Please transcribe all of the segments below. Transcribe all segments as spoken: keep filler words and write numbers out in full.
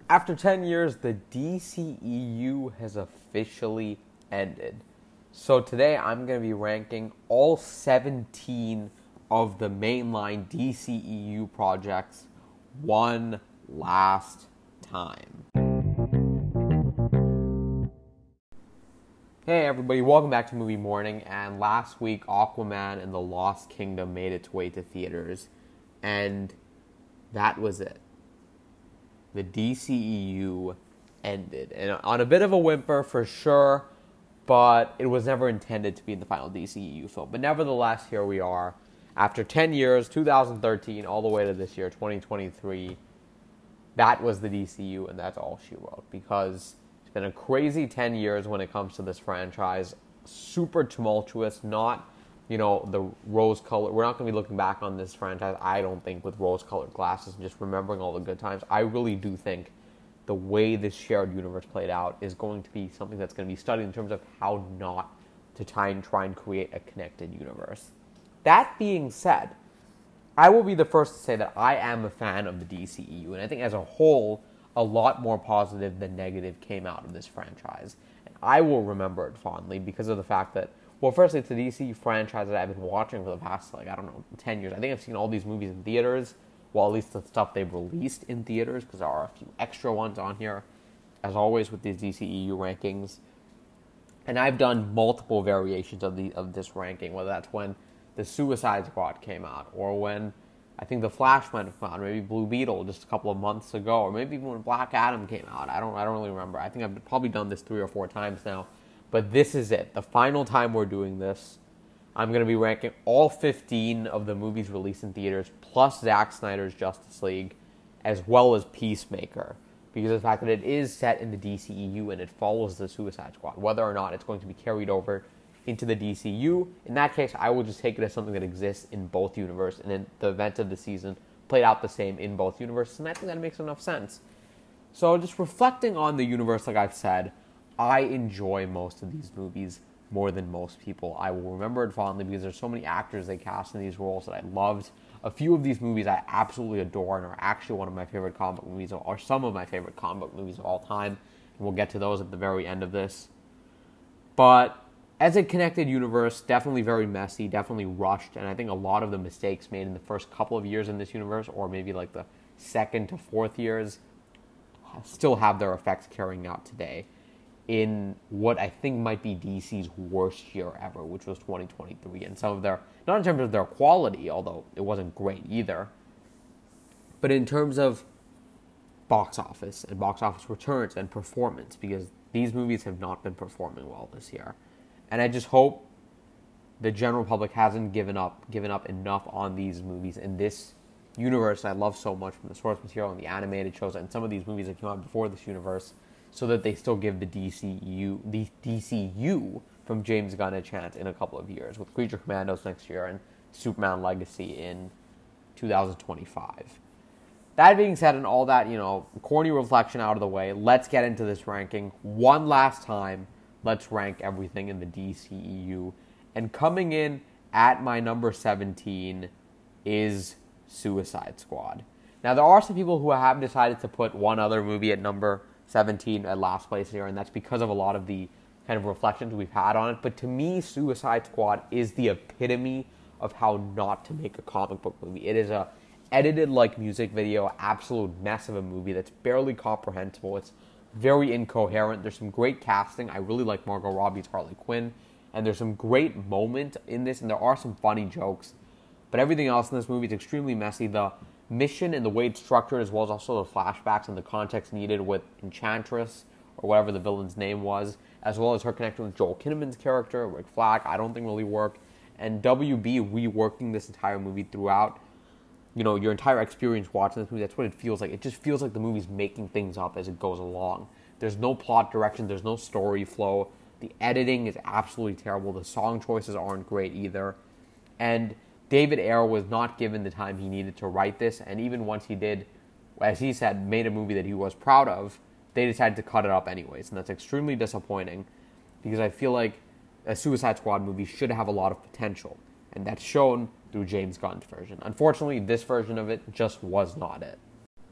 After ten years, the D C E U has officially ended. So today I'm going to be ranking all seventeen of the mainline D C E U projects one last time. Hey everybody, welcome back to Movie Morning. And last week, Aquaman and the Lost Kingdom made its way to theaters. And that was it. The D C E U ended. And on a bit of a whimper for sure, but it was never intended to be in the final D C E U film. But nevertheless, here we are. After ten years, two thousand thirteen, all the way to this year, twenty twenty-three, that was the D C U, and that's all she wrote. Because it's been a crazy ten years when it comes to this franchise. Super tumultuous, not, you know, the rose-colored. We're not going to be looking back on this franchise, I don't think, with rose-colored glasses and just remembering all the good times. I really do think the way this shared universe played out is going to be something that's going to be studied in terms of how not to try and try and create a connected universe. That being said, I will be the first to say that I am a fan of the D C E U, and I think as a whole, a lot more positive than negative came out of this franchise. And I will remember it fondly because of the fact that, well, firstly, it's the D C U franchise that I've been watching for the past, like, I don't know, ten years. I think I've seen all these movies in theaters, well, at least the stuff they've released in theaters, because there are a few extra ones on here, as always with these D C E U rankings. And I've done multiple variations of the of this ranking, whether that's when the Suicide Squad came out, or when I think the Flash might have come out, maybe Blue Beetle just a couple of months ago, or maybe even when Black Adam came out. I don't, I don't really remember. I think I've probably done this three or four times now. But this is it. The final time we're doing this. I'm going to be ranking all fifteen of the movies released in theaters, plus Zack Snyder's Justice League, as well as Peacemaker. Because of the fact that it is set in the D C E U and it follows the Suicide Squad. Whether or not it's going to be carried over into the D C U, in that case, I will just take it as something that exists in both universes. And in the events of the season played out the same in both universes. And I think that makes enough sense. So just reflecting on the universe, like I've said, I enjoy most of these movies more than most people. I will remember it fondly because there's so many actors they cast in these roles that I loved. A few of these movies I absolutely adore and are actually one of my favorite comic book movies, or some of my favorite comic book movies of all time. And we'll get to those at the very end of this. But as a connected universe, definitely very messy, definitely rushed, and I think a lot of the mistakes made in the first couple of years in this universe, or maybe like the second to fourth years, still have their effects carrying out today in what I think might be D C's worst year ever, which was twenty twenty-three. And some of their, not in terms of their quality, although it wasn't great either, but in terms of box office and box office returns and performance, because these movies have not been performing well this year. And I just hope the general public hasn't given up given up enough on these movies in this universe I love so much, from the source material and the animated shows and some of these movies that came out before this universe, so that they still give the D C U, the D C U from James Gunn a chance in a couple of years, with Creature Commandos next year and Superman Legacy in two thousand twenty-five. That being said, and all that, you know, corny reflection out of the way, let's get into this ranking one last time. Let's rank everything in the D C E U. And coming in at my number seventeen is Suicide Squad. Now, there are some people who have decided to put one other movie at number seventeen at last place here, and that's because of a lot of the kind of reflections we've had on it. But to me, Suicide Squad is the epitome of how not to make a comic book movie. It is a edited like music video, absolute mess of a movie that's barely comprehensible. It's very incoherent. There's some great casting. I really like Margot Robbie's Harley Quinn, and there's some great moment in this, and there are some funny jokes. But everything else in this movie is extremely messy. The mission and the way it's structured, as well as also the flashbacks and the context needed with Enchantress, or whatever the villain's name was, as well as her connection with Joel Kinnaman's character, Rick Flag, I don't think really work. And W B reworking this entire movie throughout, you know, your entire experience watching this movie, that's what it feels like. It just feels like the movie's making things up as it goes along. There's no plot direction. There's no story flow. The editing is absolutely terrible. The song choices aren't great either. And David Ayer was not given the time he needed to write this. And even once he did, as he said, made a movie that he was proud of, they decided to cut it up anyways. And that's extremely disappointing, because I feel like a Suicide Squad movie should have a lot of potential. And that's shown through James Gunn's version. Unfortunately, this version of it just was not it.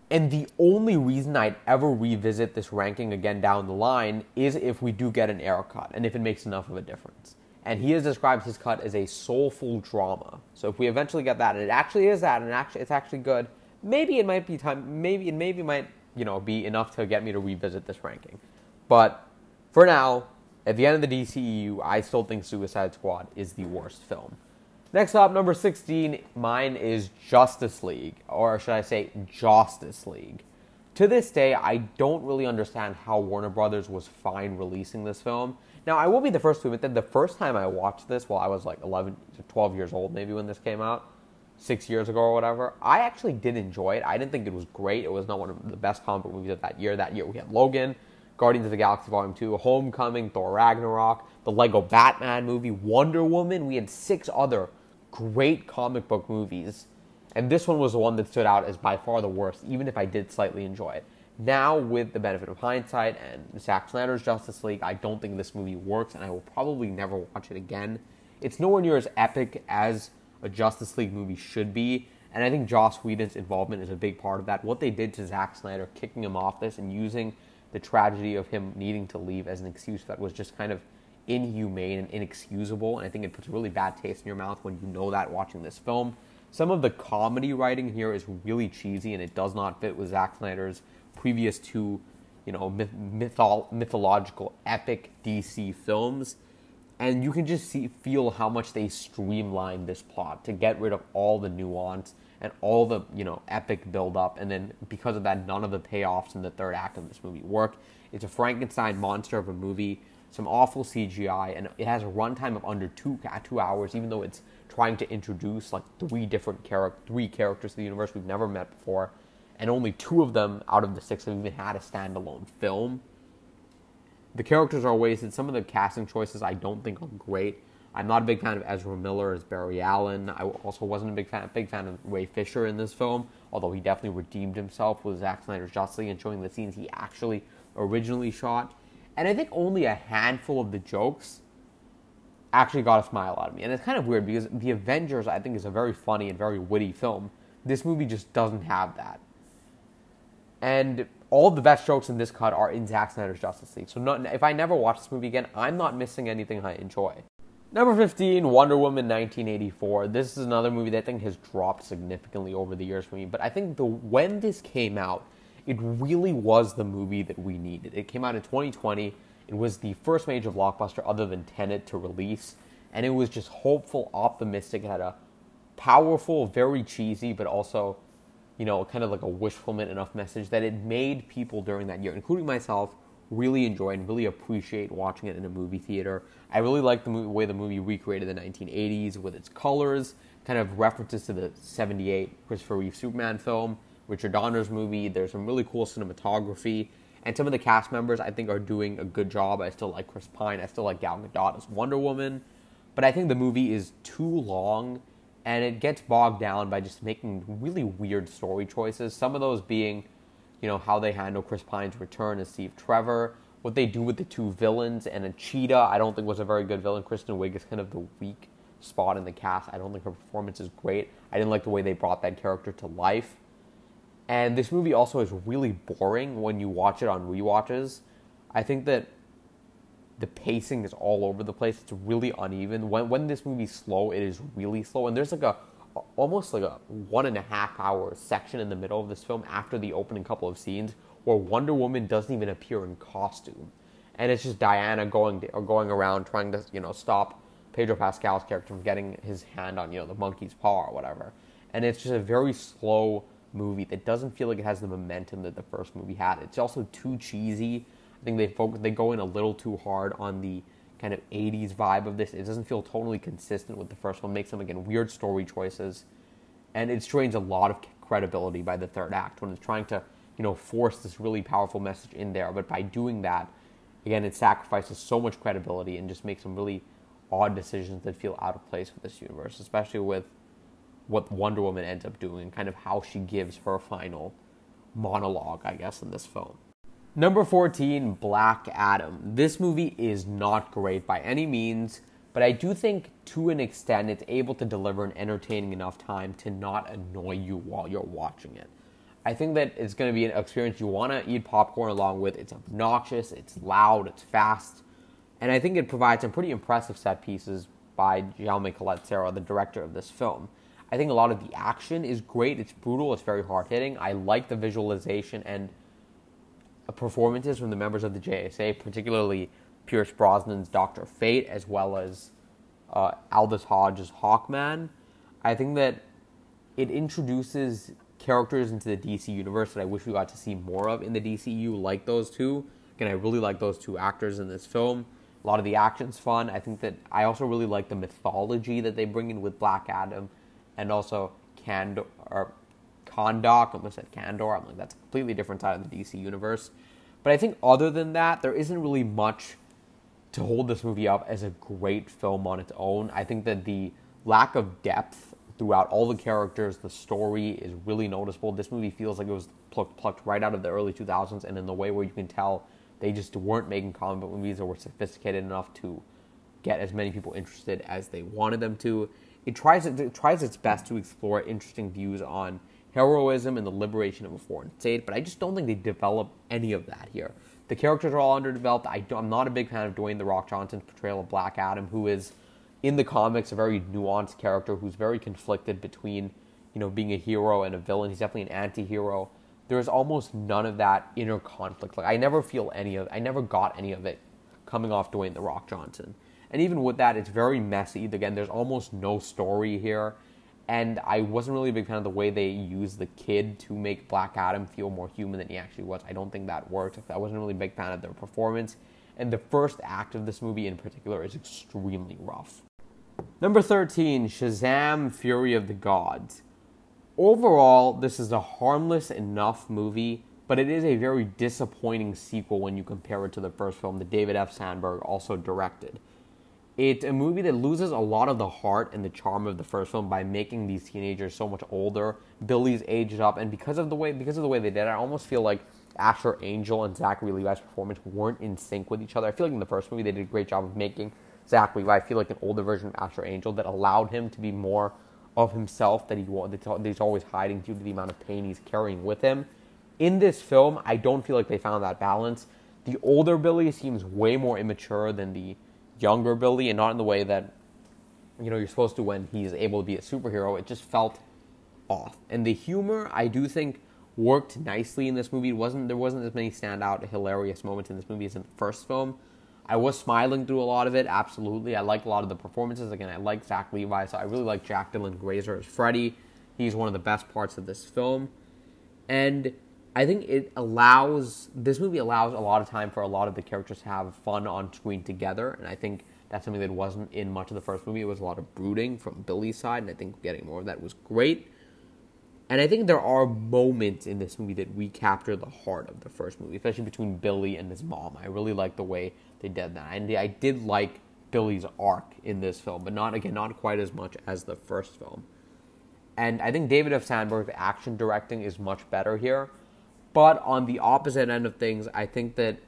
And the only reason I'd ever revisit this ranking again down the line is if we do get an Ayer cut and if it makes enough of a difference. And he has described his cut as a soulful drama. So if we eventually get that, and it actually is that, and actually it's actually good, maybe it might be time. Maybe it maybe might you know be enough to get me to revisit this ranking. But for now, at the end of the D C E U, I still think Suicide Squad is the worst film. Next up, number sixteen, mine is Justice League, or should I say Justice League. To this day, I don't really understand how Warner Brothers was fine releasing this film. Now, I will be the first to admit that the first time I watched this, while I was like eleven, twelve years old maybe when this came out, six years ago or whatever, I actually did enjoy it. I didn't think it was great. It was not one of the best comic book movies of that year. That year we had Logan, Guardians of the Galaxy Volume two, Homecoming, Thor Ragnarok, the Lego Batman movie, Wonder Woman. We had six other great comic book movies. And this one was the one that stood out as by far the worst, even if I did slightly enjoy it. Now, with the benefit of hindsight and Zack Snyder's Justice League, I don't think this movie works, and I will probably never watch it again. It's nowhere near as epic as a Justice League movie should be, and I think Joss Whedon's involvement is a big part of that. What they did to Zack Snyder, kicking him off this and using the tragedy of him needing to leave as an excuse that was just kind of inhumane and inexcusable, and I think it puts a really bad taste in your mouth when you know that watching this film. Some of the comedy writing here is really cheesy, and it does not fit with Zack Snyder's previous two, you know, myth- mythol- mythological epic D C films. And you can just see, feel how much they streamlined this plot to get rid of all the nuance and all the, you know, epic build-up. And then because of that, none of the payoffs in the third act of this movie work. It's a Frankenstein monster of a movie, some awful C G I, and it has a runtime of under two two hours, even though it's trying to introduce like three different character, three characters to the universe we've never met before, and only two of them out of the six have even had a standalone film. The characters are wasted. Some of the casting choices I don't think are great. I'm not a big fan of Ezra Miller as Barry Allen. I also wasn't a big fan, big fan of Ray Fisher in this film, although he definitely redeemed himself with Zack Snyder's Justice League and showing the scenes he actually originally shot. And I think only a handful of the jokes actually got a smile out of me. And it's kind of weird because The Avengers, I think, is a very funny and very witty film. This movie just doesn't have that. And all the best jokes in this cut are in Zack Snyder's Justice League. So not, if I never watch this movie again, I'm not missing anything I enjoy. Number fifteen, Wonder Woman nineteen eighty-four. This is another movie that I think has dropped significantly over the years for me. But I think the when this came out, it really was the movie that we needed. It came out in twenty twenty. It was the first major blockbuster other than Tenet to release. And it was just hopeful, optimistic. It had a powerful, very cheesy, but also, you know, kind of like a wish fulfillment enough message that it made people during that year, including myself, really enjoy and really appreciate watching it in a movie theater. I really like the movie, way the movie recreated the nineteen eighties with its colors, kind of references to the seventy-eight Christopher Reeve Superman film, Richard Donner's movie. There's some really cool cinematography, and some of the cast members I think are doing a good job. I still like Chris Pine. I still like Gal Gadot as Wonder Woman, but I think the movie is too long, and it gets bogged down by just making really weird story choices. Some of those being, you know, how they handle Chris Pine's return as Steve Trevor, what they do with the two villains, and a Cheetah I don't think was a very good villain. Kristen Wiig is kind of the weak spot in the cast. I don't think her performance is great. I didn't like the way they brought that character to life. And this movie also is really boring when you watch it on rewatches. I think that the pacing is all over the place. It's really uneven. When when this movie's slow, it is really slow. And there's like a almost like a one and a half hour section in the middle of this film after the opening couple of scenes where Wonder Woman doesn't even appear in costume, and it's just Diana going to, or going around trying to, you know, stop Pedro Pascal's character from getting his hand on, you know, the monkey's paw or whatever. And it's just a very slow movie that doesn't feel like it has the momentum that the first movie had. It's also too cheesy. I think they focus, they go in a little too hard on the kind of eighties vibe of this. It doesn't feel totally consistent with the first one. Makes some, again, weird story choices, and it strains a lot of credibility by the third act when it's trying to, you know, force this really powerful message in there. But by doing that, again, it sacrifices so much credibility and just makes some really odd decisions that feel out of place with this universe, especially with what Wonder Woman ends up doing and kind of how she gives her final monologue, I guess, in this film. Number fourteen, Black Adam. This movie is not great by any means, but I do think to an extent it's able to deliver an entertaining enough time to not annoy you while you're watching it. I think that it's going to be an experience you want to eat popcorn along with. It's obnoxious, it's loud, it's fast, and I think it provides some pretty impressive set pieces by Jaume Collet-Serra, the director of this film. I think a lot of the action is great. It's brutal. It's very hard-hitting. I like the visualization and performances from the members of the J S A, particularly Pierce Brosnan's Doctor Fate, as well as uh, Aldous Hodge's Hawkman. I think that it introduces characters into the D C universe that I wish we got to see more of in the D C U, like those two. Again, I really like those two actors in this film. A lot of the action's fun. I think that I also really like the mythology that they bring in with Black Adam, and also Kandor, or Kahndaq. I almost said Kandor. I'm like, that's a completely different side of the D C universe. But I think other than that, there isn't really much to hold this movie up as a great film on its own. I think that the lack of depth throughout all the characters, the story is really noticeable. This movie feels like it was plucked, plucked right out of the early two thousands, and in the way where you can tell they just weren't making comic book movies or were sophisticated enough to get as many people interested as they wanted them to. It tries it, it tries its best to explore interesting views on heroism and the liberation of a foreign state, but I just don't think they develop any of that here. The characters are all underdeveloped. I I'm not a big fan of Dwayne "The Rock" Johnson's portrayal of Black Adam, who is, in the comics, a very nuanced character who's very conflicted between, you know, being a hero and a villain. He's definitely an anti-hero. There's almost none of that inner conflict. Like, I never feel any of I never got any of it coming off Dwayne "The Rock" Johnson. And even with that, it's very messy. Again, there's almost no story here. And I wasn't really a big fan of the way they used the kid to make Black Adam feel more human than he actually was. I don't think that worked. I wasn't really a big fan of their performance. And the first act of this movie in particular is extremely rough. Number thirteen, Shazam! Fury of the Gods. Overall, this is a harmless enough movie, but it is a very disappointing sequel when you compare it to the first film that David F. Sandberg also directed. It's a movie that loses a lot of the heart and the charm of the first film by making these teenagers so much older. Billy's aged up, and because of the way because of the way they did it, I almost feel like Asher Angel and Zachary Levi's performance weren't in sync with each other. I feel like in the first movie they did a great job of making Zach Levi I feel like an older version of Asher Angel that allowed him to be more of himself that he that he's always hiding due to the amount of pain he's carrying with him. In this film, I don't feel like they found that balance. The older Billy seems way more immature than the younger Billy, and not in the way that, you know, you're supposed to when he's able to be a superhero. It just felt off. And the humor, I do think, worked nicely in this movie. It wasn't there wasn't as many standout hilarious moments in this movie as in the first film. I was smiling through a lot of it, absolutely. I liked a lot of the performances. Again, I like Zach Levi, so I really like Jack Dylan Grazer as Freddy. He's one of the best parts of this film. And I think it allows, this movie allows a lot of time for a lot of the characters to have fun on screen together, and I think that's something that wasn't in much of the first movie. It was a lot of brooding from Billy's side, and I think getting more of that was great. And I think there are moments in this movie that recapture the heart of the first movie, especially between Billy and his mom. I really like the way they did that. And I did like Billy's arc in this film, but not, again, not quite as much as the first film. And I think David F. Sandberg's action directing is much better here. But on the opposite end of things, I think that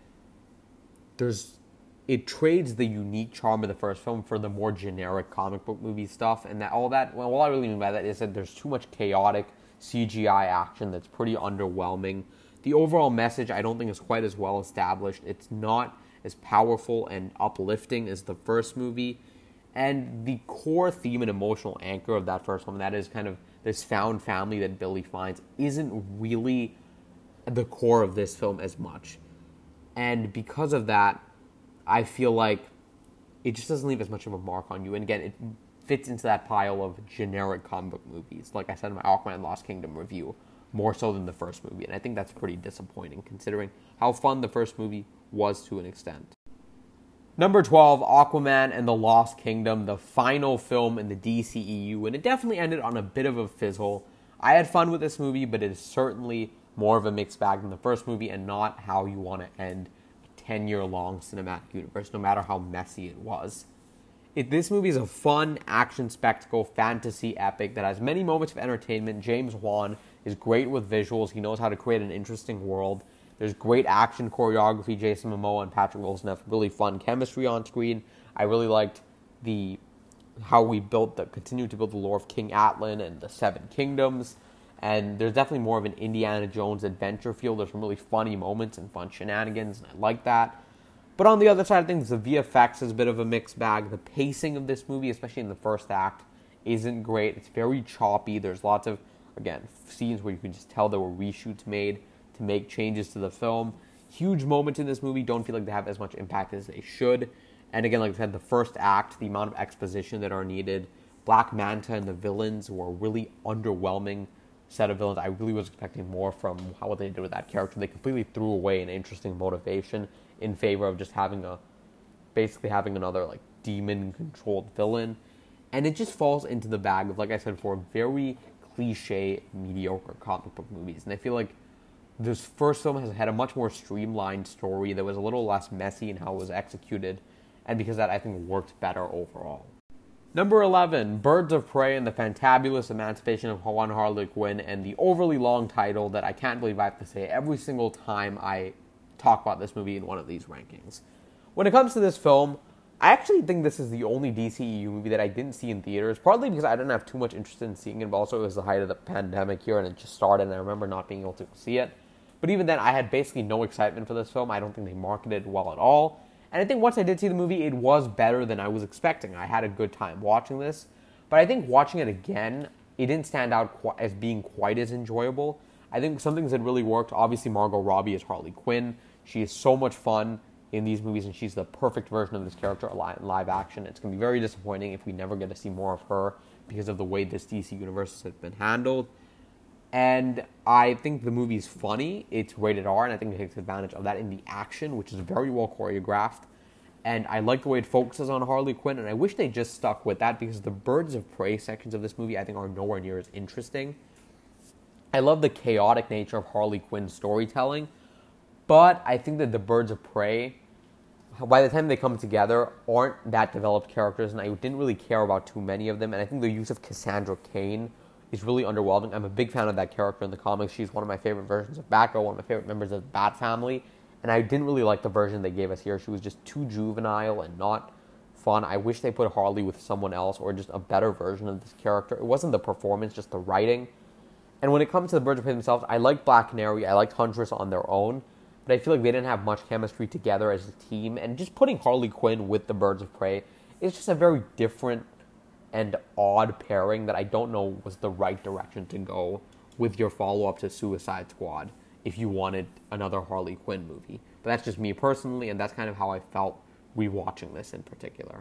there's it trades the unique charm of the first film for the more generic comic book movie stuff. And that all that, well, all I really mean by that is that there's too much chaotic C G I action that's pretty underwhelming. The overall message, I don't think, is quite as well established. It's not as powerful and uplifting as the first movie. And the core theme and emotional anchor of that first one, that is kind of this found family that Billy finds, isn't really the core of this film as much. And because of that, I feel like it just doesn't leave as much of a mark on you. And again, it fits into that pile of generic comic book movies, like I said in my Aquaman Lost Kingdom review, more so than the first movie. And I think that's pretty disappointing, considering how fun the first movie was to an extent. Number twelve, Aquaman and the Lost Kingdom, the final film in the D C E U, and it definitely ended on a bit of a fizzle. I had fun with this movie, but it is certainly more of a mixed bag than the first movie, and not how you want to end a ten-year-long cinematic universe, no matter how messy it was. It, this movie is a fun action spectacle, fantasy epic that has many moments of entertainment. James Wan is great with visuals. He knows how to create an interesting world. There's great action choreography. Jason Momoa and Patrick Wilson have really fun chemistry on screen. I really liked the how we built the continued to build the lore of King Atlan and the Seven Kingdoms. And there's definitely more of an Indiana Jones adventure feel. There's some really funny moments and fun shenanigans, and I like that. But on the other side of things, the V F X is a bit of a mixed bag. The pacing of this movie, especially in the first act, isn't great. It's very choppy. There's lots of, again, scenes where you can just tell there were reshoots made to make changes to the film. Huge moments in this movie don't feel like they have as much impact as they should. And again, like I said, the first act, the amount of exposition that are needed, Black Manta and the villains were a really underwhelming set of villains. I really was expecting more from how what they did with that character. They completely threw away an interesting motivation in favor of just having a, basically having another like demon-controlled villain. And it just falls into the bag of, like I said before, very cliche, mediocre comic book movies. And I feel like this first film has had a much more streamlined story that was a little less messy in how it was executed. And because of that, I think worked better overall. Number eleven, Birds of Prey and the Fantabulous Emancipation of One Harley Quinn, and the overly long title that I can't believe I have to say every single time I talk about this movie in one of these rankings. When it comes to this film, I actually think this is the only D C E U movie that I didn't see in theaters, partly because I didn't have too much interest in seeing it, but also it was the height of the pandemic here and it just started, and I remember not being able to see it. But even then, I had basically no excitement for this film. I don't think they marketed it well at all. And I think once I did see the movie, it was better than I was expecting. I had a good time watching this. But I think watching it again, it didn't stand out qu- as being quite as enjoyable. I think some things that really worked, obviously Margot Robbie is Harley Quinn. She is so much fun in these movies, and she's the perfect version of this character in live action. It's going to be very disappointing if we never get to see more of her because of the way this D C universe has been handled. And I think the movie's funny. It's rated R, and I think it takes advantage of that in the action, which is very well choreographed. And I like the way it focuses on Harley Quinn, and I wish they just stuck with that because the Birds of Prey sections of this movie, I think, are nowhere near as interesting. I love the chaotic nature of Harley Quinn's storytelling, but I think that the Birds of Prey, by the time they come together, aren't that developed characters, and I didn't really care about too many of them. And I think the use of Cassandra Cain is really underwhelming. I'm a big fan of that character in the comics. She's one of my favorite versions of Batgirl, one of my favorite members of the Bat family. And I didn't really like the version they gave us here. She was just too juvenile and not fun. I wish they put Harley with someone else or just a better version of this character. It wasn't the performance, just the writing. And when it comes to the Birds of Prey themselves, I like Black Canary. I liked Huntress on their own. But I feel like they didn't have much chemistry together as a team. And just putting Harley Quinn with the Birds of Prey is just a very different and odd pairing that I don't know was the right direction to go with your follow-up to Suicide Squad if you wanted another Harley Quinn movie. But that's just me personally, and that's kind of how I felt rewatching this in particular.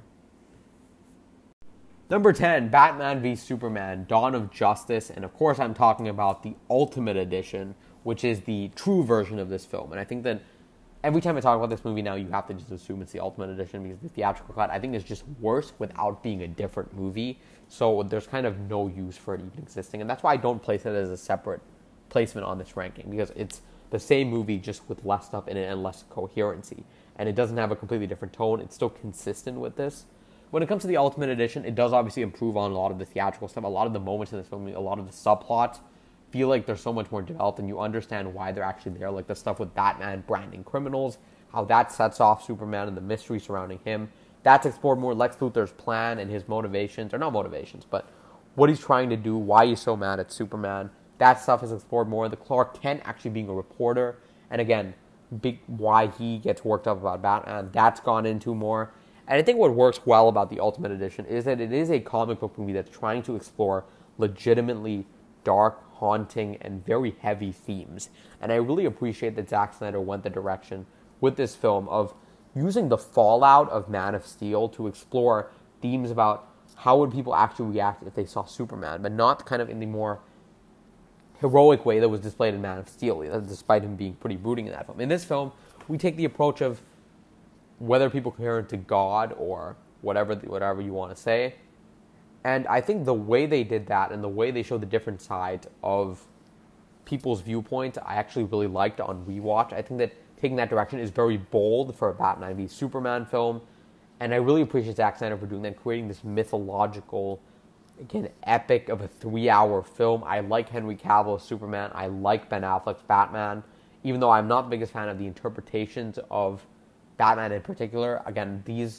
Number ten, Batman v Superman, Dawn of Justice, and of course I'm talking about the Ultimate Edition, which is the true version of this film. And I think that every time I talk about this movie now, you have to just assume it's the Ultimate Edition because the theatrical cut, I think, is just worse without being a different movie. So there's kind of no use for it even existing. And that's why I don't place it as a separate placement on this ranking, because it's the same movie just with less stuff in it and less coherency. And it doesn't have a completely different tone. It's still consistent with this. When it comes to the Ultimate Edition, it does obviously improve on a lot of the theatrical stuff. A lot of the moments in this film, a lot of the subplots feel like they're so much more developed and you understand why they're actually there. Like the stuff with Batman branding criminals, how that sets off Superman and the mystery surrounding him. That's explored more. Lex Luthor's plan and his motivations, or not motivations, but what he's trying to do, why he's so mad at Superman. That stuff is explored more. The Clark Kent actually being a reporter, and again, big why he gets worked up about Batman, that's gone into more. And I think what works well about the Ultimate Edition is that it is a comic book movie that's trying to explore legitimately dark, haunting, and very heavy themes. And I really appreciate that Zack Snyder went the direction with this film of using the fallout of Man of Steel to explore themes about how would people actually react if they saw Superman, but not kind of in the more heroic way that was displayed in Man of Steel, despite him being pretty brooding in that film. In this film, we take the approach of whether people compare it to God or whatever whatever you want to say. And I think the way they did that and the way they showed the different sides of people's viewpoints, I actually really liked on rewatch. I think that taking that direction is very bold for a Batman v Superman film. And I really appreciate Zack Snyder for doing that, creating this mythological, again, epic of a three-hour film. I like Henry Cavill as Superman. I like Ben Affleck's Batman. Even though I'm not the biggest fan of the interpretations of Batman in particular, again, these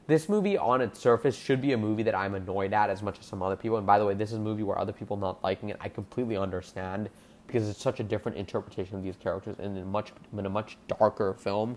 this movie on its surface should be a movie that I'm annoyed at as much as some other people. And by the way, this is a movie where other people not liking it, I completely understand, because it's such a different interpretation of these characters in a much in a much darker film.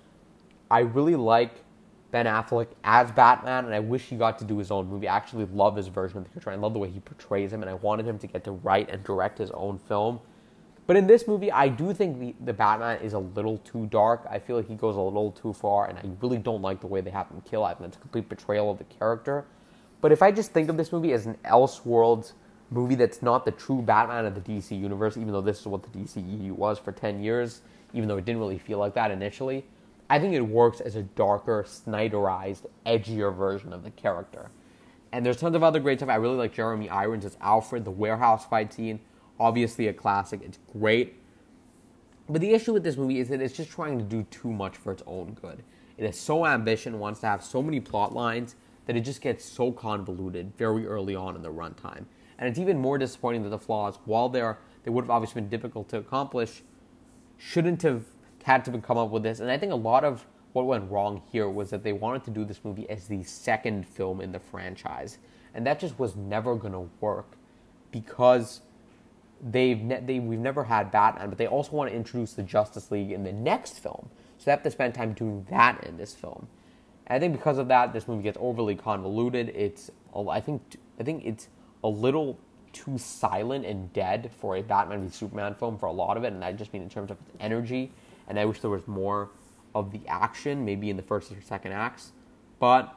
I really like Ben Affleck as Batman, and I wish he got to do his own movie. I actually love his version of the character. I love the way he portrays him, and I wanted him to get to write and direct his own film. But in this movie, I do think the, the Batman is a little too dark. I feel like he goes a little too far, and I really don't like the way they have him kill. I think it's a complete betrayal of the character. But if I just think of this movie as an Elseworlds movie that's not the true Batman of the D C universe, even though this is what the D C E U was for ten years, even though it didn't really feel like that initially, I think it works as a darker, Snyderized, edgier version of the character. And there's tons of other great stuff. I really like Jeremy Irons as Alfred, the warehouse fight scene. Obviously a classic. It's great. But the issue with this movie is that it's just trying to do too much for its own good. It is so ambitious, wants to have so many plot lines, that it just gets so convoluted very early on in the runtime. And it's even more disappointing that the flaws, while they're, they would have obviously been difficult to accomplish, shouldn't have had to come up with this. And I think a lot of what went wrong here was that they wanted to do this movie as the second film in the franchise. And that just was never going to work, because they've ne- they, we've never had Batman, but they also want to introduce the Justice League in the next film. So they have to spend time doing that in this film. And I think because of that, this movie gets overly convoluted. It's, I think, I think it's a little too silent and dead for a Batman v Superman film for a lot of it, and I just mean in terms of its energy, and I wish there was more of the action, maybe in the first or second acts. But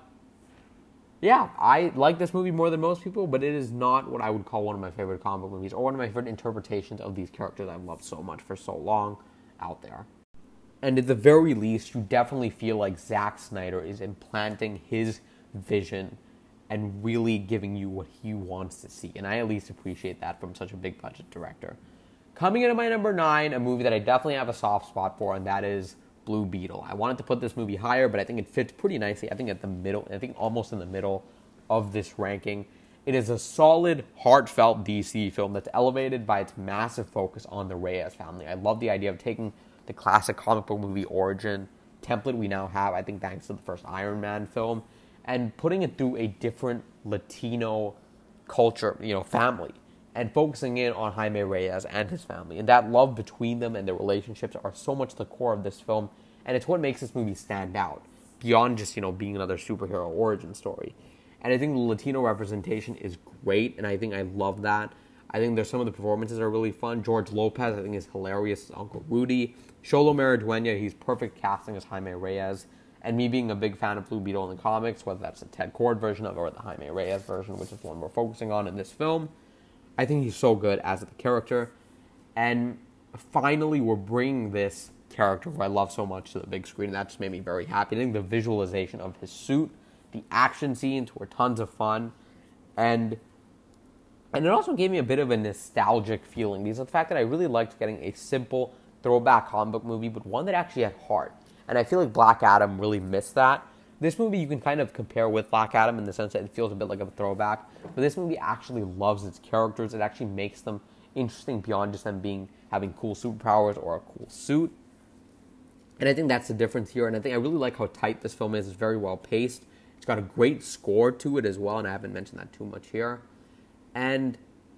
yeah, I like this movie more than most people, but it is not what I would call one of my favorite comic book movies, or one of my favorite interpretations of these characters I've loved so much for so long out there. And at the very least, you definitely feel like Zack Snyder is implanting his vision and really giving you what he wants to see. And I at least appreciate that from such a big budget director. Coming in at my number nine, a movie that I definitely have a soft spot for, and that is Blue Beetle. I wanted to put this movie higher, but I think it fits pretty nicely. I think at the middle, I think almost in the middle of this ranking. It is a solid, heartfelt D C film that's elevated by its massive focus on the Reyes family. I love the idea of taking the classic comic book movie origin template we now have, I think thanks to the first Iron Man film, and putting it through a different Latino culture, you know, family, and focusing in on Jaime Reyes and his family. And that love between them and their relationships are so much the core of this film, and it's what makes this movie stand out, beyond just, you know, being another superhero origin story. And I think the Latino representation is great, and I think I love that. I think there's some of the performances are really fun. George Lopez, I think, is hilarious as Uncle Rudy. Xolo Maridueña, he's perfect casting as Jaime Reyes. And me being a big fan of Blue Beetle in the comics, whether that's the Ted Kord version of it or the Jaime Reyes version, which is the one we're focusing on in this film, I think he's so good as the character. And finally, we're bringing this character who I love so much to the big screen, and that just made me very happy. I think the visualization of his suit, the action scenes were tons of fun, and and it also gave me a bit of a nostalgic feeling, because of the fact that I really liked getting a simple throwback comic book movie, but one that actually had heart. And I feel like Black Adam really missed that. This movie you can kind of compare with Black Adam in the sense that it feels a bit like a throwback, but this movie actually loves its characters. It actually makes them interesting beyond just them being having cool superpowers or a cool suit. And I think that's the difference here, and I think I really like how tight this film is. It's very well paced. It's got a great score to it as well, and I haven't mentioned that too much here. And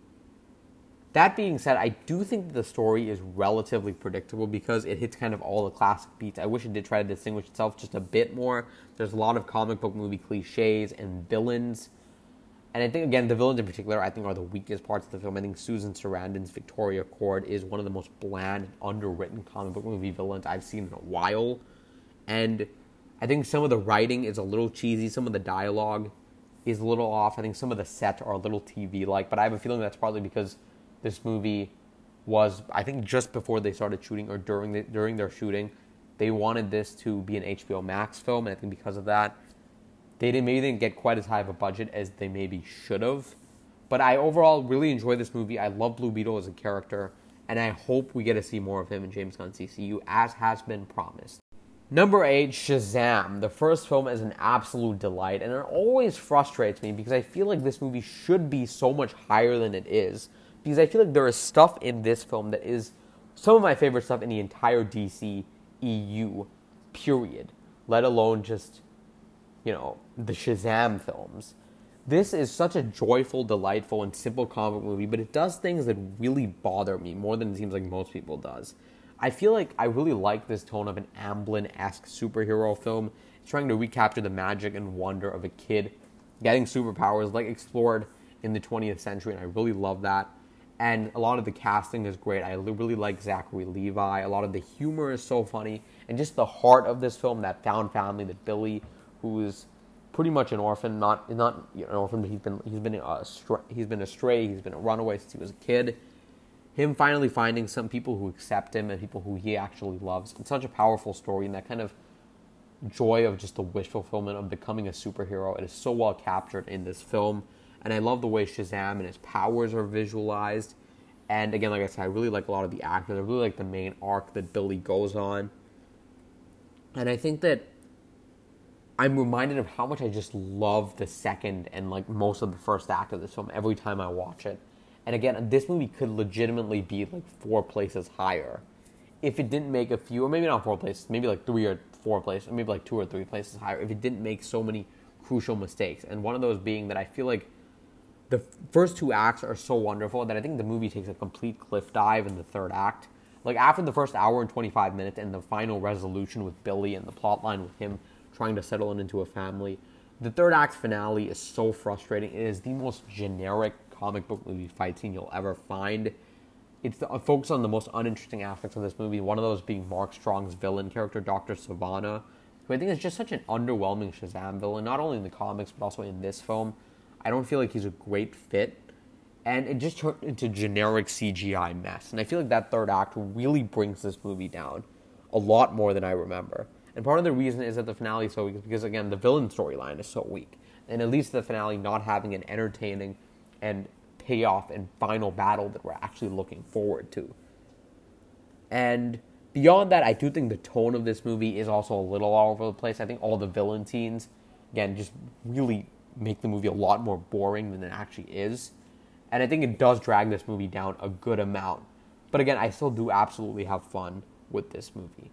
that being said, I do think that the story is relatively predictable because it hits kind of all the classic beats. I wish it did try to distinguish itself just a bit more. There's a lot of comic book movie cliches and villains. And I think, again, the villains in particular, I think, are the weakest parts of the film. I think Susan Sarandon's Victoria Cord is one of the most bland and underwritten comic book movie villains I've seen in a while. And I think some of the writing is a little cheesy. Some of the dialogue is a little off. I think some of the sets are a little T V-like. But I have a feeling that's partly because this movie was, I think, just before they started shooting or during the, during their shooting, they wanted this to be an H B O Max film, and I think because of that, they didn't maybe didn't get quite as high of a budget as they maybe should have. But I overall really enjoy this movie. I love Blue Beetle as a character, and I hope we get to see more of him in James Gunn's C C U, as has been promised. Number eight, Shazam. The first film is an absolute delight, and it always frustrates me because I feel like this movie should be so much higher than it is. Because I feel like there is stuff in this film that is some of my favorite stuff in the entire D C E U, period. Let alone just you know, the Shazam films. This is such a joyful, delightful, and simple comic movie, but it does things that really bother me more than it seems like most people does. I feel like I really like this tone of an Amblin-esque superhero film. It's trying to recapture the magic and wonder of a kid getting superpowers, like explored in the twentieth century, and I really love that. And a lot of the casting is great. I really like Zachary Levi. A lot of the humor is so funny, and just the heart of this film, that found family, that Billy, who is pretty much an orphan, not not you know, an orphan, but he's been he's been a stray, he's been a stray, he's been a runaway since he was a kid. Him finally finding some people who accept him and people who he actually loves. It's such a powerful story, and that kind of joy of just the wish fulfillment of becoming a superhero. It is so well captured in this film, and I love the way Shazam and his powers are visualized. And again, like I said, I really like a lot of the actors. I really like the main arc that Billy goes on, and I think that I'm reminded of how much I just love the second and like most of the first act of this film every time I watch it. And again, this movie could legitimately be like four places higher if it didn't make a few, or maybe not four places, maybe like three or four places, or maybe like two or three places higher, if it didn't make so many crucial mistakes. And one of those being that I feel like the first two acts are so wonderful that I think the movie takes a complete cliff dive in the third act. Like after the first hour and twenty-five minutes and the final resolution with Billy and the plot line with him trying to settle it into a family, the third act finale is so frustrating. It is the most generic comic book movie fight scene you'll ever find. It's the, uh, focused on the most uninteresting aspects of this movie, one of those being Mark Strong's villain character, Doctor Sivana, who I think is just such an underwhelming Shazam villain, not only in the comics, but also in this film. I don't feel like he's a great fit, and it just turned into generic C G I mess. And I feel like that third act really brings this movie down a lot more than I remember. And part of the reason is that the finale is so weak is because, again, the villain storyline is so weak. And it leads to the finale not having an entertaining and payoff and final battle that we're actually looking forward to. And beyond that, I do think the tone of this movie is also a little all over the place. I think all the villain scenes, again, just really make the movie a lot more boring than it actually is. And I think it does drag this movie down a good amount. But again, I still do absolutely have fun with this movie.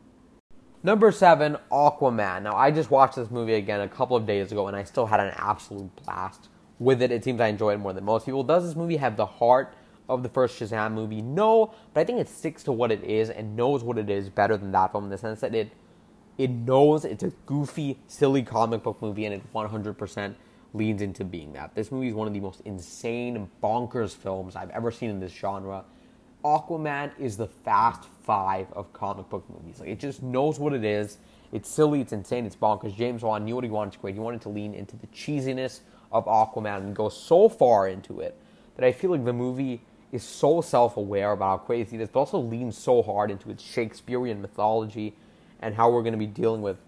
Number seven, Aquaman. Now, I just watched this movie again a couple of days ago, and I still had an absolute blast with it. It seems I enjoy it more than most people. Does this movie have the heart of the first Shazam movie? No, but I think it sticks to what it is and knows what it is better than that film in the sense that it it knows it's a goofy, silly comic book movie, and it one hundred percent leans into being that. This movie is one of the most insane, bonkers films I've ever seen in this genre. Aquaman is the Fast Five of comic book movies. Like, it just knows what it is. It's silly, it's insane, it's bonkers. James Wan knew what he wanted to create. He wanted to lean into the cheesiness of Aquaman and go so far into it that I feel like the movie is so self-aware about how crazy it is, but also leans so hard into its Shakespearean mythology and how we're going to be dealing with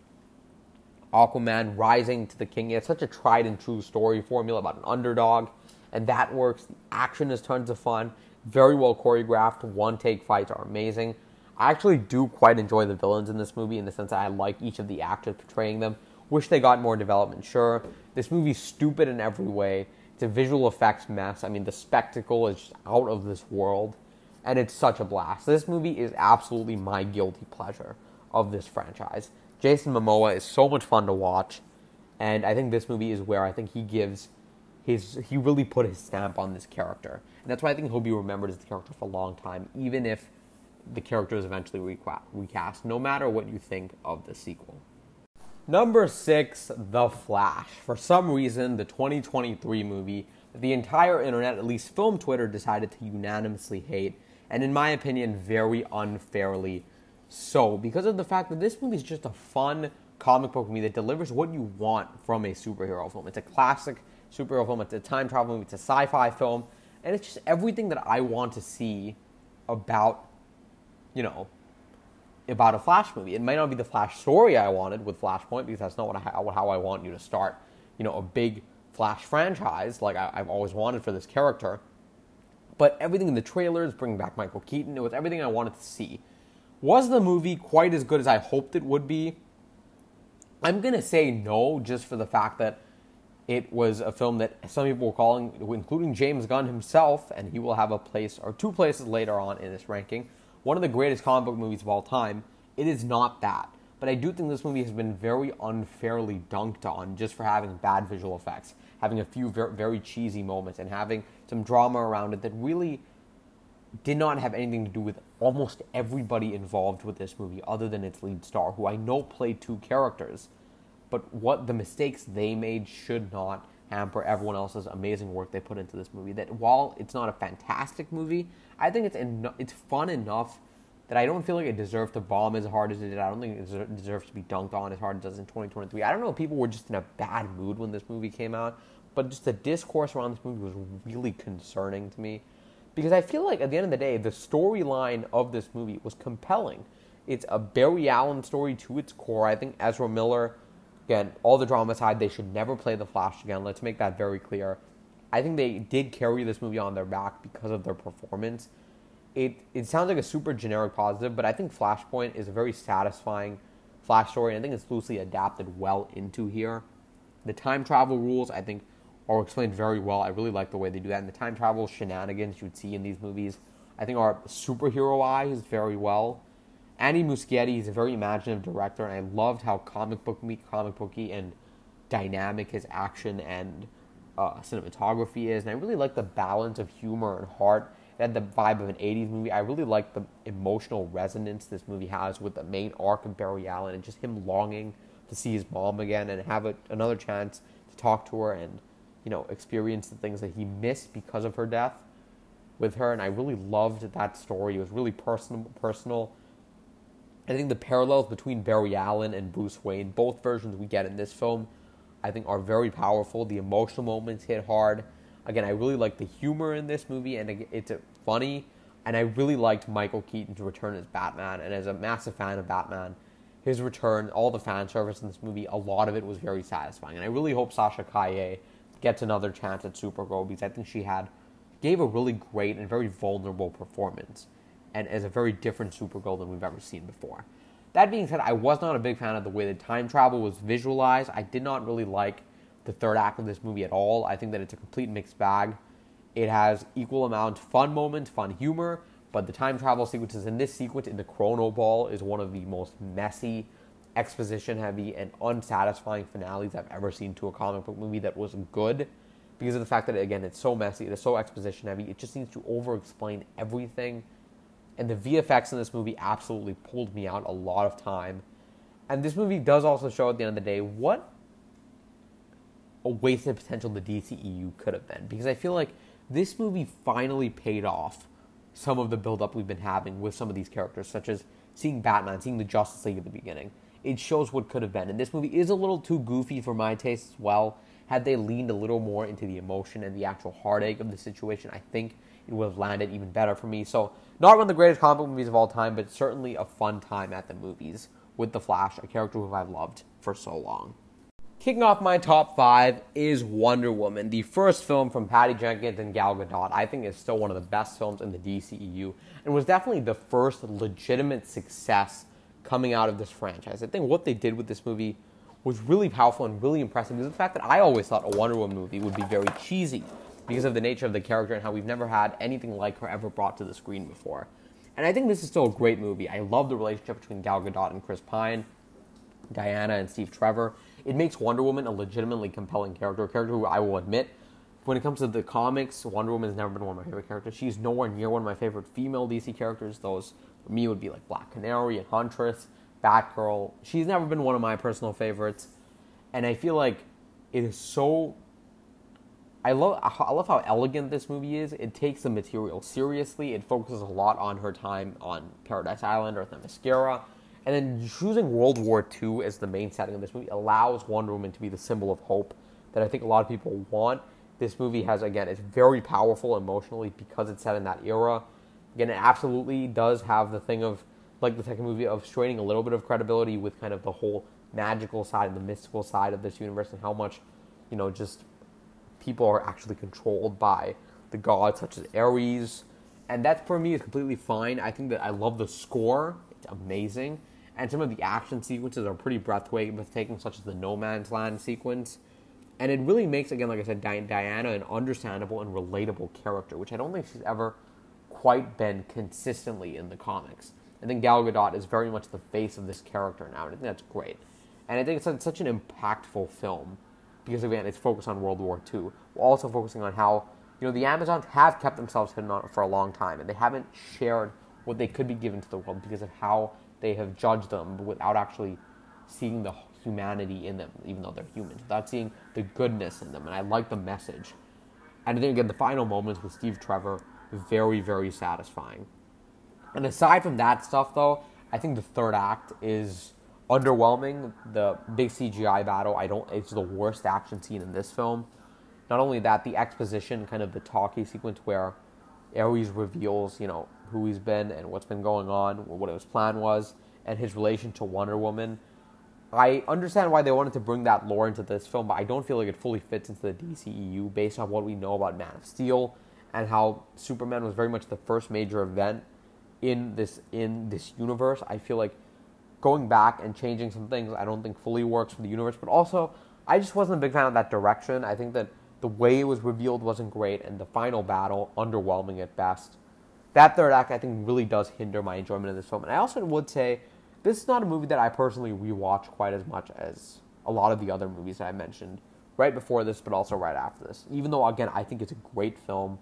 Aquaman rising to the king. It's such a tried and true story formula about an underdog, and that works. The action is tons of fun. Very well choreographed. One-take fights are amazing. I actually do quite enjoy the villains in this movie in the sense that I like each of the actors portraying them. Wish they got more development, sure. This movie's stupid in every way. It's a visual effects mess. I mean, the spectacle is just out of this world, and it's such a blast. This movie is absolutely my guilty pleasure of this franchise. Jason Momoa is so much fun to watch, and I think this movie is where I think he gives his, he really put his stamp on this character. And that's why I think he'll be remembered as the character for a long time, even if the character is eventually recast, no matter what you think of the sequel. Number six, The Flash. For some reason, the twenty twenty-three movie that the entire internet, at least film Twitter, decided to unanimously hate, and in my opinion, very unfairly so, because of the fact that this movie is just a fun comic book movie that delivers what you want from a superhero film. It's a classic superhero film, it's a time travel movie, it's a sci-fi film, and it's just everything that I want to see about, you know, about a Flash movie. It might not be the Flash story I wanted with Flashpoint, because that's not what I, how I want you to start, you know, a big Flash franchise like I, I've always wanted for this character. But everything in the trailers, bringing back Michael Keaton, it was everything I wanted to see. Was the movie quite as good as I hoped it would be? I'm going to say no, just for the fact that it was a film that some people were calling, including James Gunn himself, and he will have a place, or two places later on in this ranking, one of the greatest comic book movies of all time. It is not that. but I do think this movie has been very unfairly dunked on just for having bad visual effects, having a few very, very cheesy moments, and having some drama around it that really did not have anything to do with almost everybody involved with this movie other than its lead star, who I know played two characters. But what the mistakes they made should not hamper everyone else's amazing work they put into this movie. That while it's not a fantastic movie, I think it's en- it's fun enough that I don't feel like it deserved to bomb as hard as it did. I don't think it deserves to be dunked on as hard as it does in twenty twenty-three. I don't know if people were just in a bad mood when this movie came out, but just the discourse around this movie was really concerning to me. Because I feel like at the end of the day, the storyline of this movie was compelling. It's a Barry Allen story to its core. I think Ezra Miller, again, all the drama aside, they should never play The Flash again. Let's make that very clear. I think they did carry this movie on their back because of their performance. It it sounds like a super generic positive, but I think Flashpoint is a very satisfying Flash story, and I think it's loosely adapted well into here. The time travel rules, I think, are explained very well. I really like the way they do that. And the time travel shenanigans you would see in these movies, I think, are superheroized very well. Andy Muschietti is a very imaginative director, and I loved how comic book comic booky and dynamic his action and uh, cinematography is. And I really like the balance of humor and heart. It had the vibe of an eighties movie. I really like the emotional resonance this movie has with the main arc of Barry Allen and just him longing to see his mom again and have a, another chance to talk to her and, you know, experience the things that he missed because of her death with her. And I really loved that story. It was really personal. personal. I think the parallels between Barry Allen and Bruce Wayne, both versions we get in this film, I think are very powerful. The emotional moments hit hard. Again, I really like the humor in this movie, and it's funny. And I really liked Michael Keaton's return as Batman. And as a massive fan of Batman, his return, all the fan service in this movie, a lot of it was very satisfying. And I really hope Sasha Calle gets another chance at Supergirl, because I think she had gave a really great and very vulnerable performance, and as a very different Supergirl than we've ever seen before. That being said, I was not a big fan of the way that time travel was visualized. I did not really like the third act of this movie at all. I think that it's a complete mixed bag. It has equal amount of fun moments, fun humor, but the time travel sequences in this sequence in the Chrono Ball is one of the most messy, exposition-heavy, and unsatisfying finales I've ever seen to a comic book movie that was good, because of the fact that, again, it's so messy, it is so exposition-heavy, it just needs to over-explain everything, and the V F X in this movie absolutely pulled me out a lot of time. And this movie does also show, at the end of the day, what a wasted potential the D C E U could have been, because I feel like this movie finally paid off some of the build-up we've been having with some of these characters, such as seeing Batman, seeing the Justice League at the beginning. It shows what could have been. And this movie is a little too goofy for my taste as well. Had they leaned a little more into the emotion and the actual heartache of the situation, I think it would have landed even better for me. So, not one of the greatest comic book movies of all time, but certainly a fun time at the movies with The Flash, a character who I've loved for so long. Kicking off my top five is Wonder Woman, the first film from Patty Jenkins and Gal Gadot. I think is still one of the best films in the D C E U, and was definitely the first legitimate success coming out of this franchise. I think what they did with this movie was really powerful and really impressive, because of the fact that I always thought a Wonder Woman movie would be very cheesy because of the nature of the character and how we've never had anything like her ever brought to the screen before. And I think this is still a great movie. I love the relationship between Gal Gadot and Chris Pine, Diana and Steve Trevor. It makes Wonder Woman a legitimately compelling character, a character who I will admit, when it comes to the comics, Wonder Woman has never been one of my favorite characters. She's nowhere near one of my favorite female D C characters. Those, for me, would be like Black Canary and Huntress, Batgirl. She's never been one of my personal favorites. And I feel like it is so... I love, I love how elegant this movie is. It takes the material seriously. It focuses a lot on her time on Paradise Island or Themyscira. And then choosing World War Two as the main setting of this movie allows Wonder Woman to be the symbol of hope that I think a lot of people want. This movie has, again, it's very powerful emotionally because it's set in that era. Again, it absolutely does have the thing of, like the second movie, of straining a little bit of credibility with kind of the whole magical side and the mystical side of this universe and how much, you know, just people are actually controlled by the gods such as Ares. And that, for me, is completely fine. I think that I love the score. It's amazing. And some of the action sequences are pretty breathtaking, such as the No Man's Land sequence. And it really makes, again, like I said, Diana an understandable and relatable character, which I don't think she's ever quite been consistently in the comics. I think Gal Gadot is very much the face of this character now, and I think that's great. And I think it's such an impactful film because, again, it's focused on World War Two. We're also focusing on how, you know, the Amazons have kept themselves hidden on for a long time, and they haven't shared what they could be given to the world because of how they have judged them without actually seeing the humanity in them, even though they're humans, without seeing the goodness in them. And I like the message. And I think, again, the final moments with Steve Trevor, very, very satisfying. And aside from that stuff, though, I think the third act is underwhelming. The big C G I battle, I don't. It's the worst action scene in this film. Not only that, the exposition, kind of the talkie sequence where Ares reveals, you know, who he's been and what's been going on, what his plan was, and his relation to Wonder Woman. I understand why they wanted to bring that lore into this film, but I don't feel like it fully fits into the D C E U based on what we know about Man of Steel and how Superman was very much the first major event in this in this universe. I feel like going back and changing some things I don't think fully works for the universe, but also I just wasn't a big fan of that direction. I think that the way it was revealed wasn't great, and the final battle, underwhelming at best. That third act, I think, really does hinder my enjoyment of this film. And I also would say this is not a movie that I personally rewatch quite as much as a lot of the other movies that I mentioned right before this, but also right after this. Even though, again, I think it's a great film,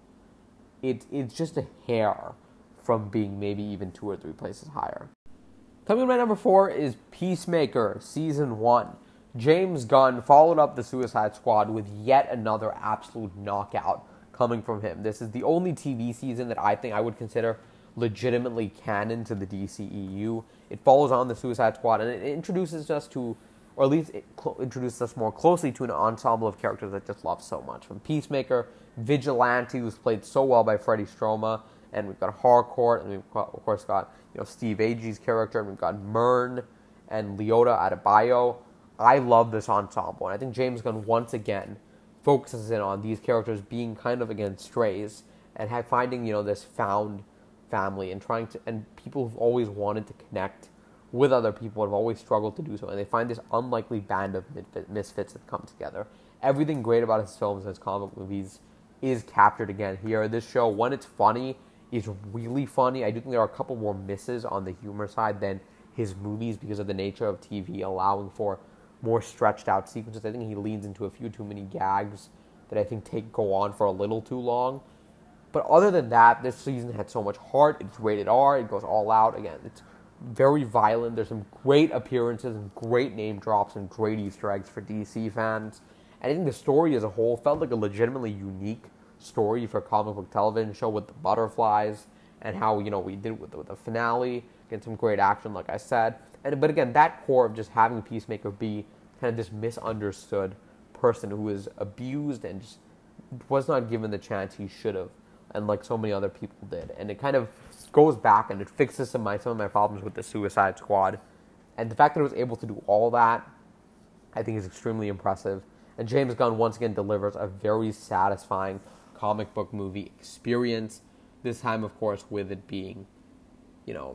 it, it's just a hair from being maybe even two or three places higher. Coming to my number four is Peacemaker, Season one. James Gunn followed up the Suicide Squad with yet another absolute knockout coming from him. This is the only T V season that I think I would consider legitimately canon to the D C E U. It follows on the Suicide Squad, and it introduces us to, or at least it cl- introduces us more closely to an ensemble of characters that just love so much. From Peacemaker, Vigilante, who's played so well by Freddie Stroma, and we've got Harcourt, and we've got, of course got, you know, Steve Agee's character, and we've got Myrn and Leota Adebayo. I love this ensemble, and I think James Gunn once again focuses in on these characters being kind of, again, strays, and have, finding, you know, this found family, and trying to, and people who've always wanted to connect with other people have always struggled to do so, and they find this unlikely band of misfits that come together. Everything great about his films and his comic movies is captured again here. This show, when it's funny, is really funny. I do think there are a couple more misses on the humor side than his movies because of the nature of T V, allowing for more stretched out sequences. I think he leans into a few too many gags that I think take go on for a little too long. But other than that, this season had so much heart. It's rated R. It goes all out. Again, it's very violent. There's some great appearances and great name drops and great Easter eggs for D C fans. And I think the story as a whole felt like a legitimately unique story for a comic book television show with the butterflies and how, you know, we did with the, with the finale. Again, some great action, like I said. And but again, that core of just having Peacemaker be kind of this misunderstood person who is abused and just was not given the chance he should have, and like so many other people did. And it kind of goes back and it fixes some of my, some of my problems with the Suicide Squad. And the fact that it was able to do all that, I think, is extremely impressive. And James Gunn once again delivers a very satisfying comic book movie experience. This time, of course, with it being, you know,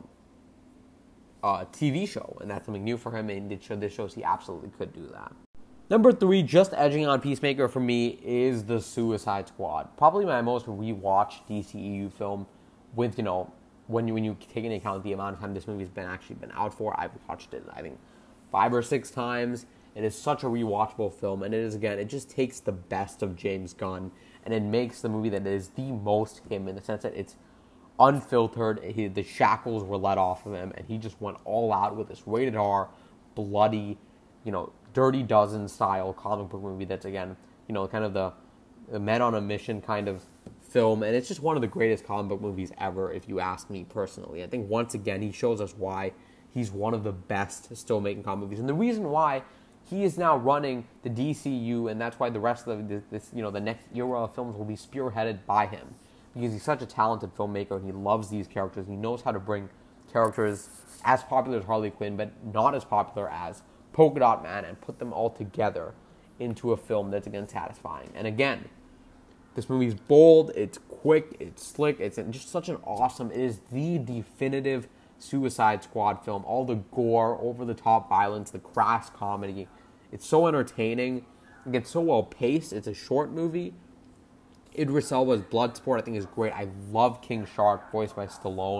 a T V show, and that's something new for him, and it showed, this shows he absolutely could do that. Number three, just edging on Peacemaker for me, is the Suicide Squad. Probably my most rewatched D C E U film, with, you know, when you when you take into account the amount of time this movie's been actually been out for. I've watched it, I think, five or six times. It is such a rewatchable film, and it is, again, it just takes the best of James Gunn, and it makes the movie that is the most him, in the sense that it's unfiltered. He, the shackles were let off of him, and he just went all out with this rated R, bloody, you know, Dirty Dozen style comic book movie that's, again, you know, kind of the, the men on a mission kind of film, and it's just one of the greatest comic book movies ever, if you ask me personally. I think, once again, he shows us why he's one of the best still making comic movies, and the reason why he is now running the D C U, and that's why the rest of the, this, you know, the next era of films will be spearheaded by him, because he's such a talented filmmaker, and he loves these characters. He knows how to bring characters as popular as Harley Quinn, but not as popular as Polka Dot Man, and put them all together into a film that's, again, satisfying. And again, this movie's bold, it's quick, it's slick, it's just such an awesome, it is the definitive Suicide Squad film. All the gore, over-the-top violence, the crass comedy. It's so entertaining. It gets so well-paced. It's a short movie. Idris Elba's Bloodsport, I think, is great. I love King Shark, voiced by Stallone.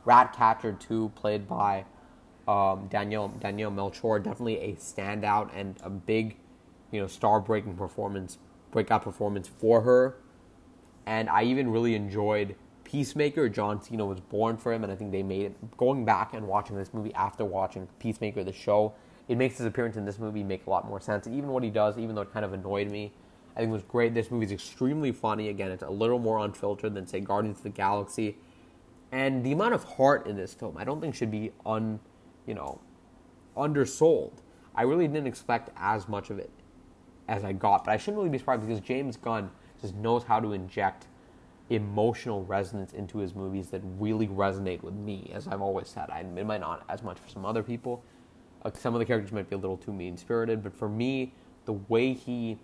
Ratcatcher two, played by um, Danielle Danielle Melchior, definitely a standout and a big, you know, star-breaking performance, breakout performance for her. And I even really enjoyed Peacemaker. John Cena was born for him, and I think they made it. Going back and watching this movie after watching Peacemaker, the show, it makes his appearance in this movie make a lot more sense. And even what he does, even though it kind of annoyed me, I think it was great. This movie is extremely funny. Again, it's a little more unfiltered than, say, Guardians of the Galaxy. And the amount of heart in this film, I don't think should be un, you know, undersold. I really didn't expect as much of it as I got, but I shouldn't really be surprised because James Gunn just knows how to inject emotional resonance into his movies that really resonate with me, as I've always said. I, it might not as much for some other people. Uh, some of the characters might be a little too mean-spirited, but for me, the way he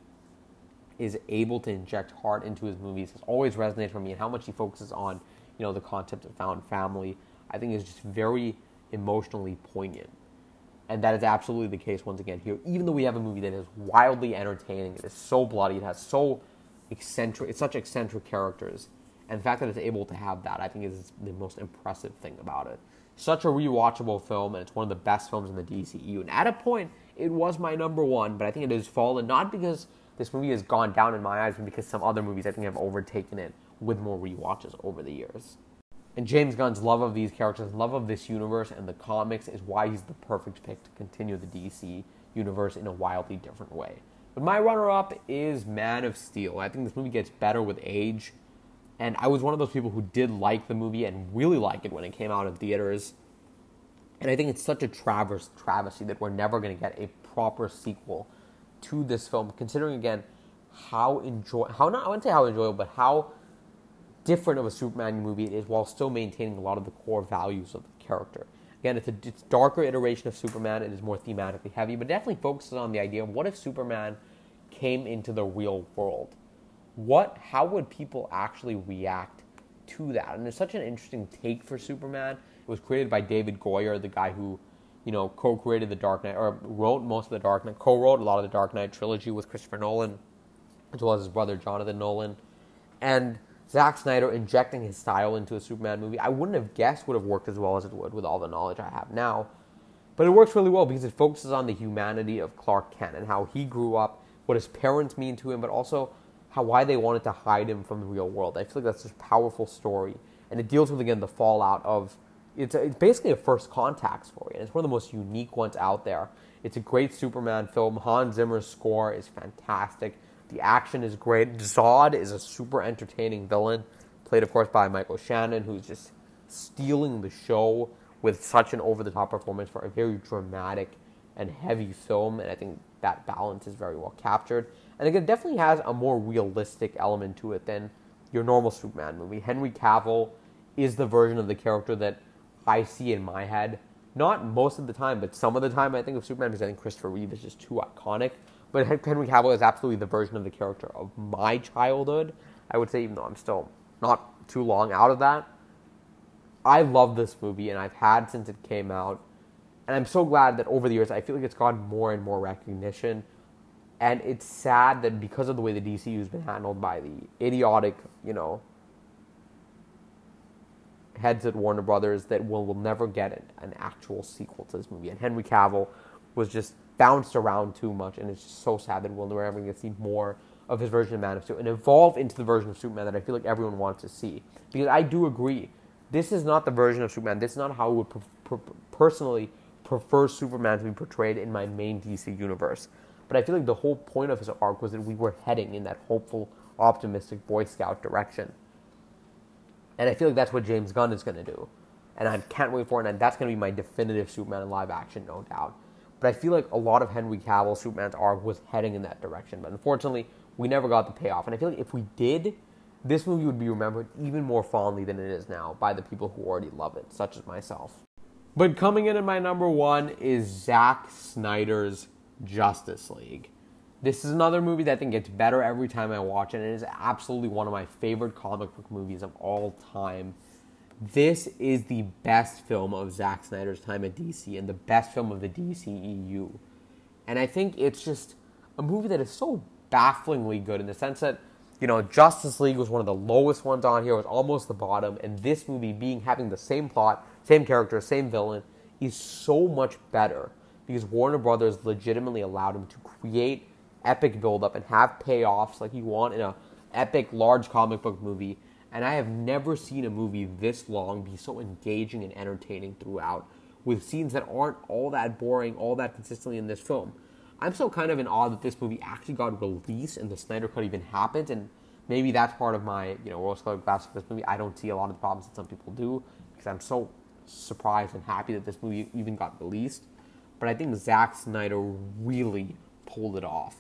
is able to inject heart into his movies has always resonated for me, and how much he focuses on, you know, the concept of found family, I think is just very emotionally poignant. And that is absolutely the case once again here. Even though we have a movie that is wildly entertaining, it is so bloody, it has so eccentric, it's such eccentric characters, and the fact that it's able to have that, I think, is the most impressive thing about it. Such a rewatchable film, and it's one of the best films in the D C E U. And at a point, it was my number one, but I think it has fallen, not because this movie has gone down in my eyes, but because some other movies, I think, have overtaken it with more rewatches over the years. And James Gunn's love of these characters, love of this universe and the comics is why he's the perfect pick to continue the D C universe in a wildly different way. But my runner-up is Man of Steel. I think this movie gets better with age. And I was one of those people who did like the movie and really like it when it came out in theaters. And I think it's such a travers- travesty that we're never going to get a proper sequel to this film, considering, again, how enjoy how not I wouldn't say how enjoyable, but how different of a Superman movie it is, while still maintaining a lot of the core values of the character. Again, it's a it's darker iteration of Superman. It is more thematically heavy, but definitely focuses on the idea of what if Superman came into the real world? What, how would people actually react to that? And it's such an interesting take for Superman. It was created by David Goyer, the guy who, you know, co-created the Dark Knight, or wrote most of the Dark Knight, co-wrote a lot of the Dark Knight trilogy with Christopher Nolan, as well as his brother Jonathan Nolan. And Zack Snyder injecting his style into a Superman movie, I wouldn't have guessed would have worked as well as it would with all the knowledge I have now. But it works really well because it focuses on the humanity of Clark Kent and how he grew up, what his parents mean to him, but also how why they wanted to hide him from the real world. I feel like that's such a powerful story. And it deals with, again, the fallout of, it's, a, it's basically a first contact story, and it's one of the most unique ones out there. It's a great Superman film. Hans Zimmer's score is fantastic. The action is great. Zod is a super entertaining villain, played, of course, by Michael Shannon, who's just stealing the show with such an over-the-top performance for a very dramatic and heavy film, and I think that balance is very well captured. And again, it definitely has a more realistic element to it than your normal Superman movie. Henry Cavill is the version of the character that I see in my head. Not most of the time, but some of the time I think of Superman because I think Christopher Reeve is just too iconic. But Henry Cavill is absolutely the version of the character of my childhood, I would say, even though I'm still not too long out of that. I love this movie, and I've had since it came out. And I'm so glad that over the years, I feel like it's gotten more and more recognition. And it's sad that because of the way the D C U has been handled by the idiotic, you know, heads at Warner Brothers, that we'll, we'll never get an, an actual sequel to this movie. And Henry Cavill was just bounced around too much, and it's just so sad that we'll never ever get to see more of his version of Man of Steel and evolve into the version of Superman that I feel like everyone wants to see. Because I do agree, this is not the version of Superman. This is not how I would per- per- personally prefer Superman to be portrayed in my main D C universe. But I feel like the whole point of his arc was that we were heading in that hopeful, optimistic Boy Scout direction. And I feel like that's what James Gunn is going to do. And I can't wait for it, and that's going to be my definitive Superman in live action, no doubt. But I feel like a lot of Henry Cavill, Superman's arc, was heading in that direction. But unfortunately, we never got the payoff. And I feel like if we did, this movie would be remembered even more fondly than it is now by the people who already love it, such as myself. But coming in at my number one is Zack Snyder's Justice League. This is another movie that I think gets better every time I watch it, and it is absolutely one of my favorite comic book movies of all time. This is the best film of Zack Snyder's time at D C and the best film of the D C E U. And I think it's just a movie that is so bafflingly good in the sense that You know, Justice League was one of the lowest ones on here. It was almost the bottom. And this movie, being having the same plot, same character, same villain, is so much better because Warner Brothers legitimately allowed him to create epic build-up and have payoffs like you want in a epic, large comic book movie. And I have never seen a movie this long be so engaging and entertaining throughout, with scenes that aren't all that boring, all that consistently in this film. I'm still kind of in awe that this movie actually got released and the Snyder Cut even happened, and maybe that's part of my, you know, rose-colored glasses for this movie. I don't see a lot of the problems that some people do, because I'm so surprised and happy that this movie even got released. But I think Zack Snyder really pulled it off.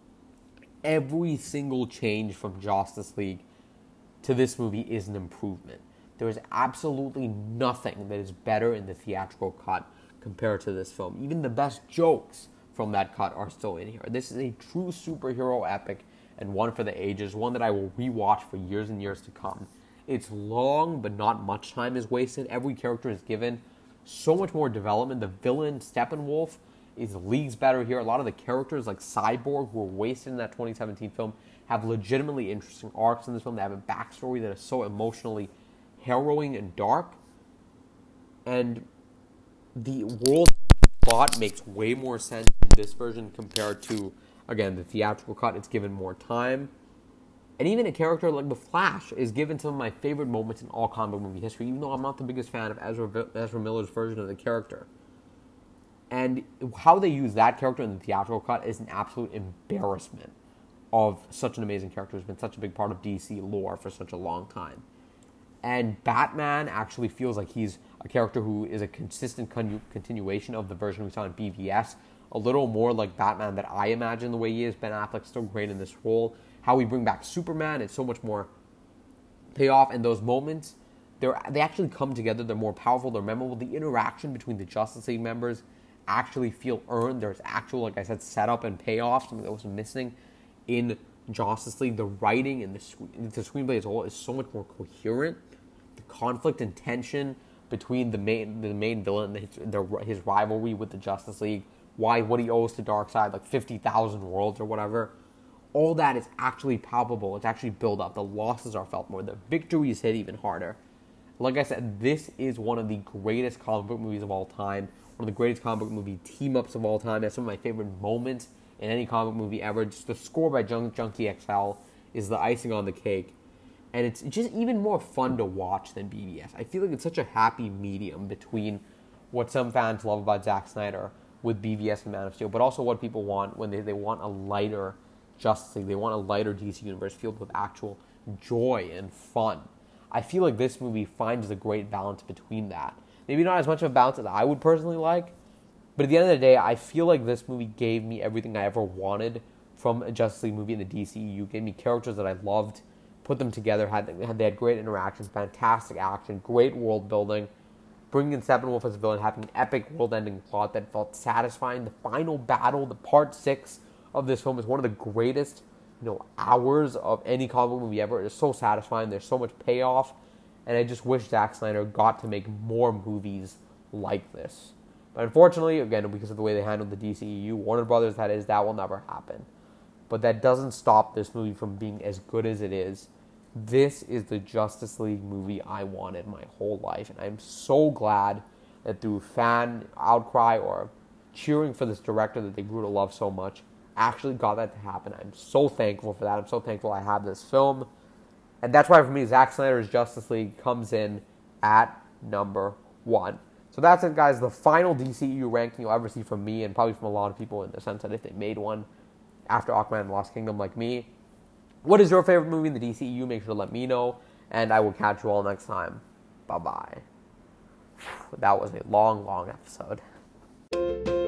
Every single change from Justice League to this movie is an improvement. There is absolutely nothing that is better in the theatrical cut compared to this film. Even the best jokes from that cut are still in here. This is a true superhero epic and one for the ages, one that I will rewatch for years and years to come. It's long, but not much time is wasted. Every character is given so much more development. The villain, Steppenwolf, is leagues better here. A lot of the characters, like Cyborg, who were wasted in that twenty seventeen film, have legitimately interesting arcs in this film. They have a backstory that is so emotionally harrowing and dark. And the world plot makes way more sense in this version compared to, again, the theatrical cut. It's given more time. And even a character like The Flash is given some of my favorite moments in all comic movie history, even though I'm not the biggest fan of Ezra, Ezra Miller's version of the character. And how they use that character in the theatrical cut is an absolute embarrassment of such an amazing character who's been such a big part of D C lore for such a long time. And Batman actually feels like he's a character who is a consistent con- continuation of the version we saw in B V S. A little more like Batman that I imagine the way he is. Ben Affleck's still great in this role. How we bring back Superman, it's so much more payoff. And those moments, they're, they actually come together. They're more powerful. They're memorable. The interaction between the Justice League members actually feel earned. There's actual, like I said, setup and payoff, something that was missing in Justice League. The writing and the, the screenplay as a whole is so much more coherent. The conflict and tension between the main the main villain and his, the, his rivalry with the Justice League, why what he owes to Darkseid, like fifty thousand worlds or whatever, all that is actually palpable. It's actually built up. The losses are felt more. The victories hit even harder. Like I said, this is one of the greatest comic book movies of all time. One of the greatest comic book movie team-ups of all time. That's some of my favorite moments in any comic movie ever. Just the score by Jun- Junkie X L is the icing on the cake. And it's just even more fun to watch than B V S. I feel like it's such a happy medium between what some fans love about Zack Snyder with B V S and Man of Steel, but also what people want when they, they want a lighter Justice League. They want a lighter D C universe filled with actual joy and fun. I feel like this movie finds a great balance between that. Maybe not as much of a balance as I would personally like, but at the end of the day, I feel like this movie gave me everything I ever wanted from a Justice League movie in the D C E U. Gave me characters that I loved, put them together, had they had great interactions, fantastic action, great world building, bringing in Steppenwolf as a villain, having an epic world-ending plot that felt satisfying. The final battle, the part six of this film, is one of the greatest, you know, hours of any comic book movie ever. It is so satisfying. There's so much payoff, and I just wish Zack Snyder got to make more movies like this. But unfortunately, again, because of the way they handled the D C E U, Warner Brothers, that is, that will never happen. But that doesn't stop this movie from being as good as it is. This is the Justice League movie I wanted my whole life, and I'm so glad that through fan outcry or cheering for this director that they grew to love so much, actually got that to happen. I'm so thankful for that. I'm so thankful I have this film. And that's why for me, Zack Snyder's Justice League comes in at number one. So that's it, guys. The final D C E U ranking you'll ever see from me, and probably from a lot of people, in the sense that if they made one after Aquaman and Lost Kingdom like me. What is your favorite movie in the D C E U? Make sure to let me know, and I will catch you all next time. Bye-bye. That was a long, long episode.